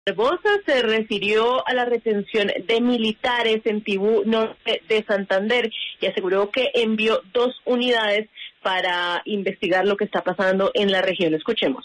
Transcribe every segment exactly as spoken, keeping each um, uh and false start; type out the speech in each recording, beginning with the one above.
Barbosa se refirió a la retención de militares en Tibú Norte de Santander y aseguró que envió dos unidades para investigar lo que está pasando en la región. Escuchemos.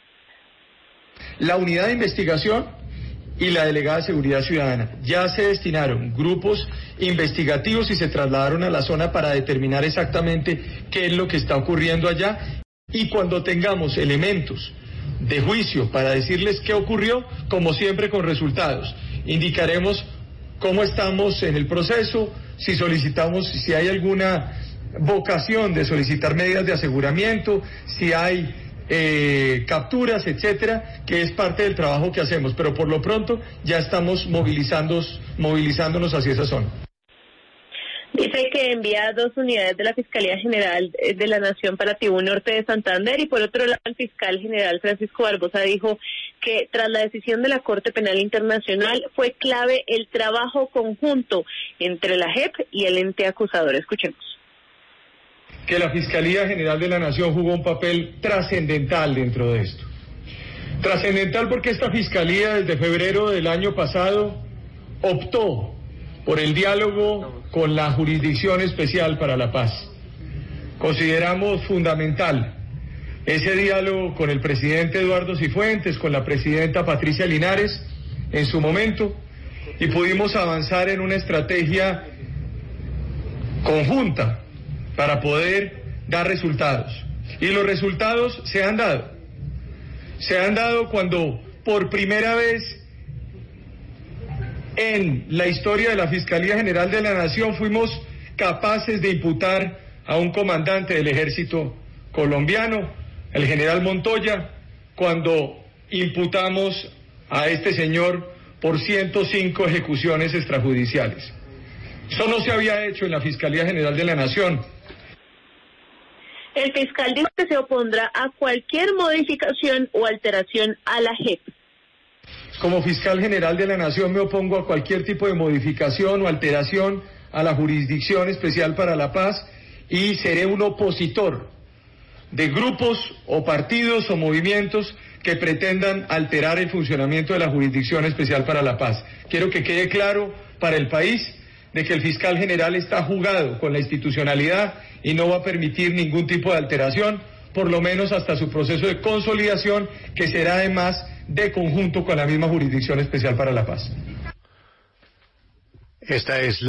La unidad de investigación y la delegada de seguridad ciudadana ya se destinaron grupos investigativos y se trasladaron a la zona para determinar exactamente qué es lo que está ocurriendo allá, y cuando tengamos elementos de juicio para decirles qué ocurrió, como siempre con resultados, indicaremos cómo estamos en el proceso, si solicitamos, si hay alguna vocación de solicitar medidas de aseguramiento, si hay eh, capturas, etcétera, que es parte del trabajo que hacemos, pero por lo pronto ya estamos movilizándonos, movilizándonos hacia esa zona. Dice que envía dos unidades de la Fiscalía General de la Nación para Tibú Norte de Santander, y por otro lado el fiscal general Francisco Barbosa dijo que tras la decisión de la Corte Penal Internacional fue clave el trabajo conjunto entre la J E P y el ente acusador. Escuchemos. Que la Fiscalía General de la Nación jugó un papel trascendental dentro de esto. Trascendental porque esta Fiscalía desde febrero del año pasado optó por el diálogo con la Jurisdicción Especial para la Paz. Consideramos fundamental ese diálogo con el presidente Eduardo Cifuentes, con la presidenta Patricia Linares en su momento, y pudimos avanzar en una estrategia conjunta para poder dar resultados. Y los resultados se han dado. Se han dado cuando por primera vez en la historia de la Fiscalía General de la Nación fuimos capaces de imputar a un comandante del ejército colombiano, el general Montoya, cuando imputamos a este señor por ciento cinco ejecuciones extrajudiciales. Eso no se había hecho en la Fiscalía General de la Nación. El fiscal dijo que se opondrá a cualquier modificación o alteración a la J E P. Como fiscal general de la Nación me opongo a cualquier tipo de modificación o alteración a la Jurisdicción Especial para la Paz, y seré un opositor de grupos o partidos o movimientos que pretendan alterar el funcionamiento de la Jurisdicción Especial para la Paz. Quiero que quede claro para el país de que el fiscal general está jugado con la institucionalidad y no va a permitir ningún tipo de alteración, por lo menos hasta su proceso de consolidación, que será además de conjunto con la misma Jurisdicción Especial para la Paz. Esta es